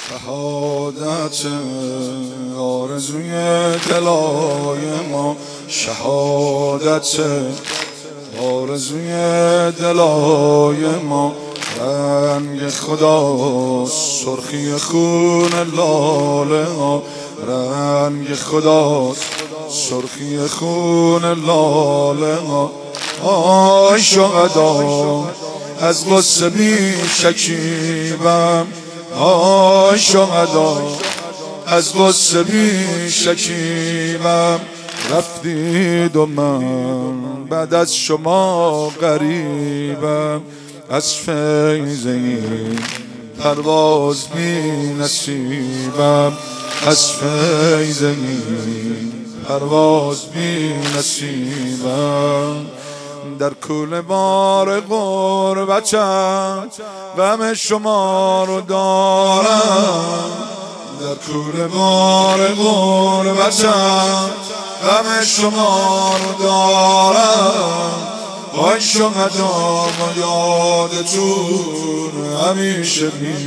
شهادت آرزوی دلای ما، شهادت آرزوی دلای ما، رنگ خدا سرخی خون لاله ها، رنگ خدا سرخی خون لاله ها. آی شهدا از غصه بی شکیبم، آی شهدا از غصه بی شکیبم. رفتید و من بعد از شما غریبم، از فیض این پرواز بی نصیبم، از فیض این پرواز بی نصیبم. در کوله بار غربتم غم شما رو دارم، در کوله بار غربتم غم شما رو دارم. وای شهدا ما یادتون همیشه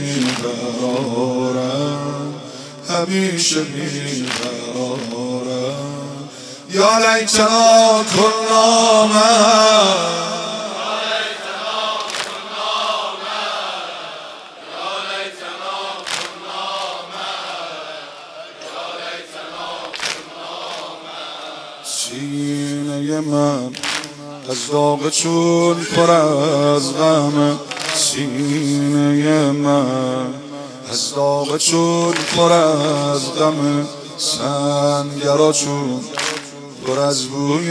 میبرارم، همیشه میبرارم. یا لیتنا کنا سینه من از داغ چون پر از غم، سینه من از داغ چون پر از غم. سنگرا چون پر از بوی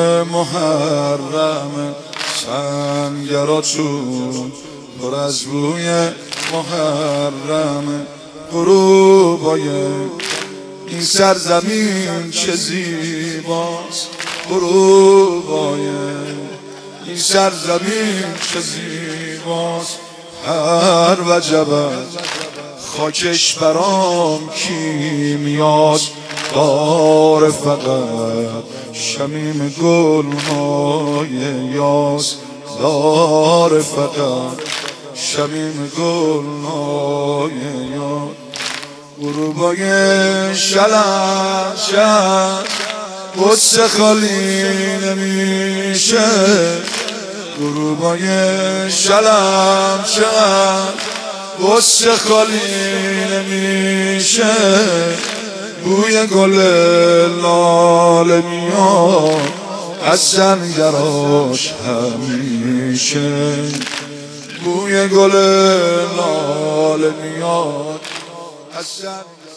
محرم، سنگرا چون پر از بوی محرم. غروبای این سرزمین چه زیباست، غروبای این سرزمین چه زیباست. هر وجبت خاکش برام کیمیاست، دار فقط شمیم گلهای یاس، دار فقط شمیم گلهای یاس. غروبای شلنگ قصه خالی نمیشه، غروبای شلنگ قصه خالی نمیشه. بوی گل لاله میاد از سنگراش همیشه، بوی گل لاله میاد از سنگراش.